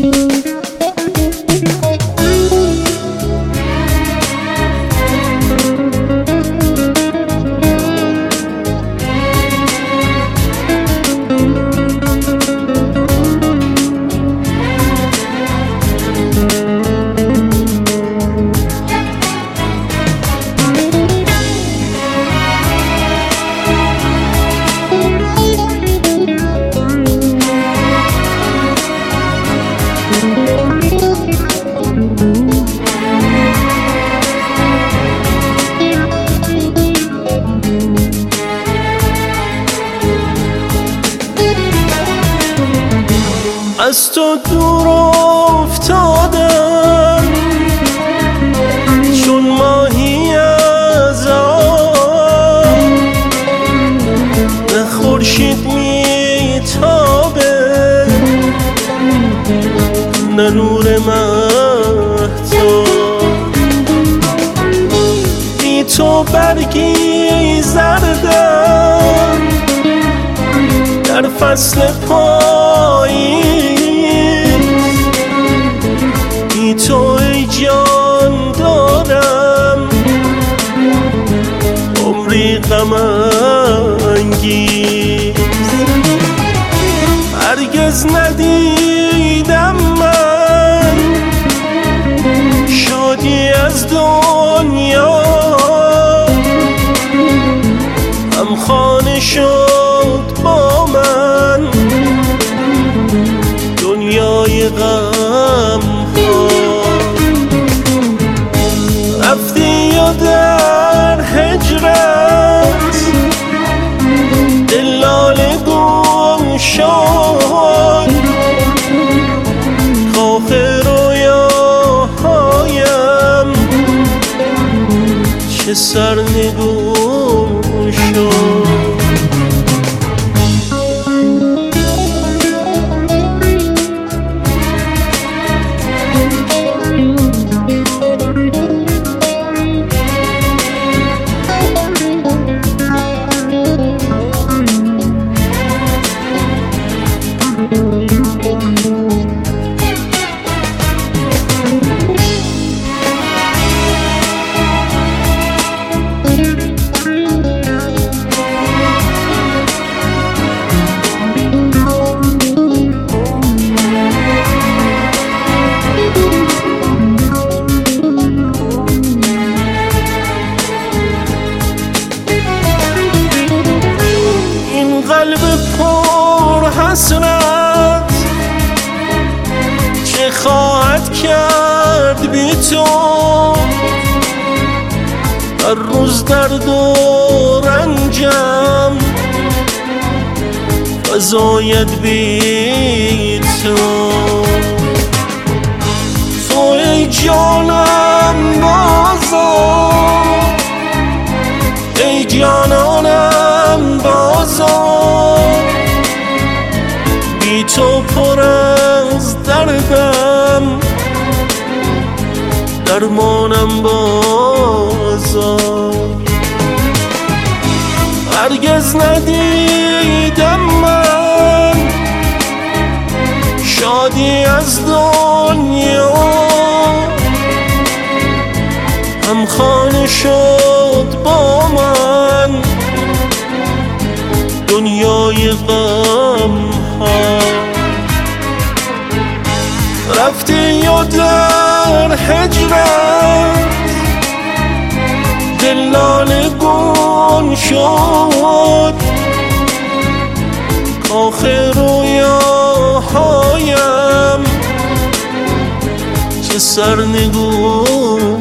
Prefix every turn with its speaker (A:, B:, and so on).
A: از تو دور افتادم چون ماهی از آب، نه خورشید میتابه نه نور مهتاب. بی تو برگی زردم در فصل پاییز، بی تو ای جان دارم عمری غم انگیز. هرگز ندیدم من شادی از دنیا، همخانه شد با من دنیای غم ها. رفتی و در هجرت دل لاله گم شد، کاخ رویاهایم چه سرنگون شد. قلب پر حسرت چه خواهد کرد بی تو؟ هر روز درد و رنجم فزاید بی تو. تو ای جانم بازم، ای جانانم بازم، بی تو پر از دردم درمانم بازم. هرگز ندیدم من شادی از دنیا، همخانه شد با من دنیای غم ها. رفتی و در هجرت دل لاله گم شد، کاخ رویاهایم چه سرنگون